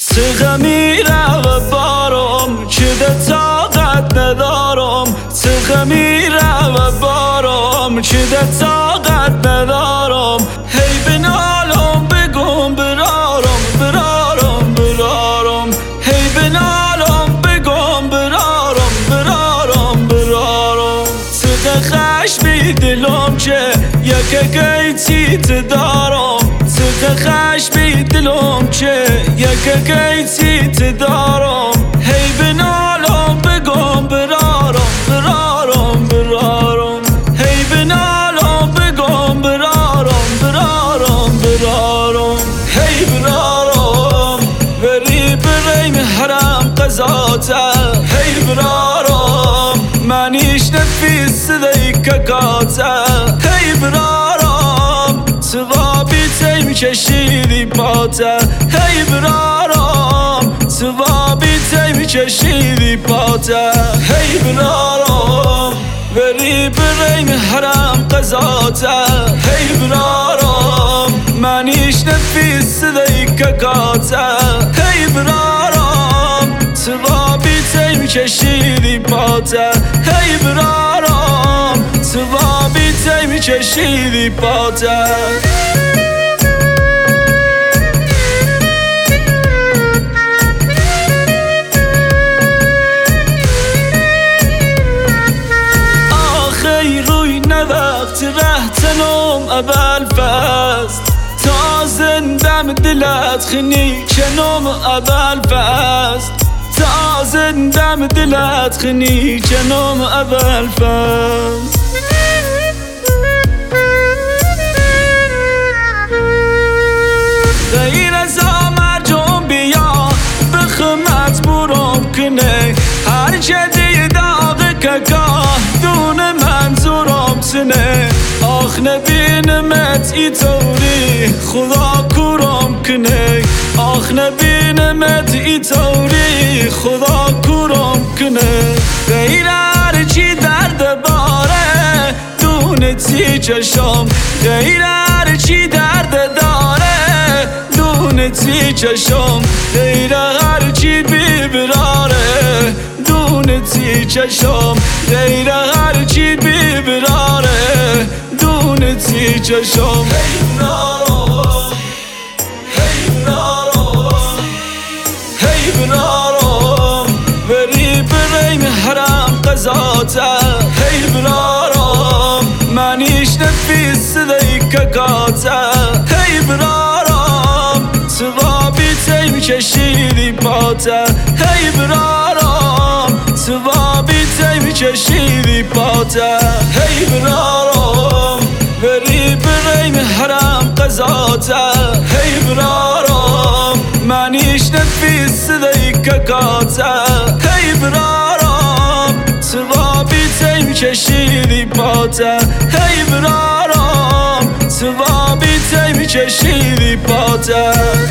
چه میره و بارم که ده طاقت ندارم، چه میره و بارم که ده طاقت ندارم. هی بنالم بگم برارم برارم برارم، هی بنالم بگم برارم برارم برارم. چه خشمی دلم که یک گیتی دارم، چه خشمی دلم که یک گیتی دارم. هی بنالم بگم برارم برارم برارم، هی بنالم بگم برارم برارم برارم. هی برارم بری بریم حرم قزاته، هی برارم منیش نفیس دیگه کاته. هی برارم ثوابی تیم کشیدی پاته، هی برارم ثوابی تیم کشیدی پاته. هی برارم بری بریم حرم قزاته، هی برارم منیش نفیس دیگه کاته. هی برارم ثوابی تیم کشیدی پاته، هی برارم ثوابی تیم کشیدی پاته. وقت رهتنم اول فست تا زندم دلت خنی کنم اول فست، تا زندم دلت خنی کنم اول فست. غیر از مرجم بیا بخمت برم کنه، هر جدی داغ که گاه دون منظورم سنه. آخ نبینمت ای طوری خدا کورم کنه، آخ نبینمت ای طوری خدا کورم کنه. غیر هرچی درد باره دونتی چشم، غیر هرچی درد داره دونتی چشم. غیر هرچی بیبراره دونتی چشم، غیر هرچی بیبراره دونتی چشم. هی برارم هی برارم هی برارم بری بریم حرم قزاته، هی برارم منیش نفیس دیگه کاته. هی برارم ثوابی تیم کشیدی پاته، هی برارم ثوابی تیم کشیدی پاته. هی برارم بری بریم حرم قزاته، هی برارم منیش نفیس دیگه کاته. هی برارم ثوابی تیم کشیدی پاته، هی برارم ثوابی تیم کشیدی پاته.